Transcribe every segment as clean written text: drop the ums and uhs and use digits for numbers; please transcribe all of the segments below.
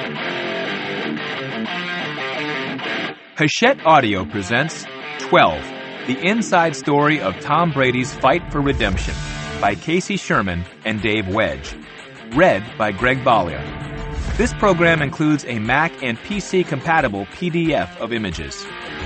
Hachette Audio presents 12, the inside story of Tom Brady's fight for redemption, by Casey Sherman and Dave Wedge. Read by Greg Bollier. This program includes a Mac and PC-compatible PDF of images.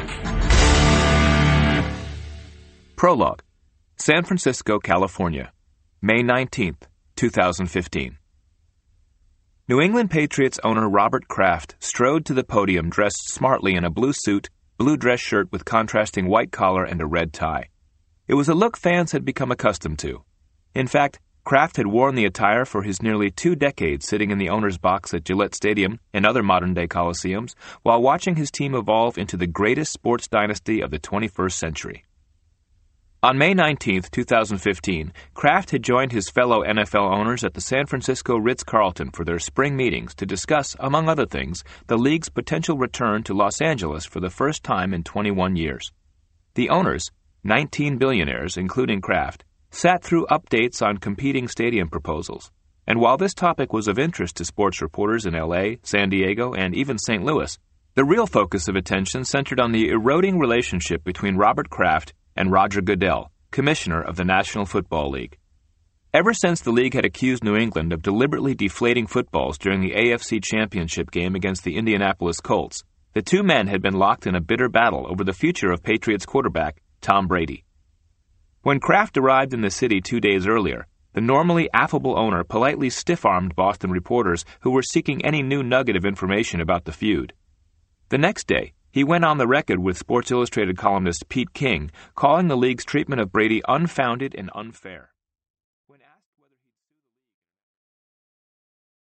Prologue. San Francisco, California, May 19th, 2015. New England Patriots owner Robert Kraft strode to the podium dressed smartly in a blue suit, blue dress shirt with contrasting white collar and a red tie. It was a look fans had become accustomed to. In fact, Kraft had worn the attire for his nearly 2 decades sitting in the owner's box at Gillette Stadium and other modern-day coliseums while watching his team evolve into the greatest sports dynasty of the 21st century. On May 19, 2015, Kraft had joined his fellow NFL owners at the San Francisco Ritz-Carlton for their spring meetings to discuss, among other things, the league's potential return to Los Angeles for the first time in 21 years. The owners, 19 billionaires, including Kraft, sat through updates on competing stadium proposals. And while this topic was of interest to sports reporters in L.A., San Diego, and even St. Louis, the real focus of attention centered on the eroding relationship between Robert Kraft and Roger Goodell, commissioner of the National Football League. Ever since the league had accused New England of deliberately deflating footballs during the AFC Championship game against the Indianapolis Colts, the two men had been locked in a bitter battle over the future of Patriots quarterback Tom Brady. When Kraft arrived in the city 2 days earlier, the normally affable owner politely stiff-armed Boston reporters who were seeking any new nugget of information about the feud. The next day, he went on the record with Sports Illustrated columnist Pete King, calling the league's treatment of Brady unfounded and unfair.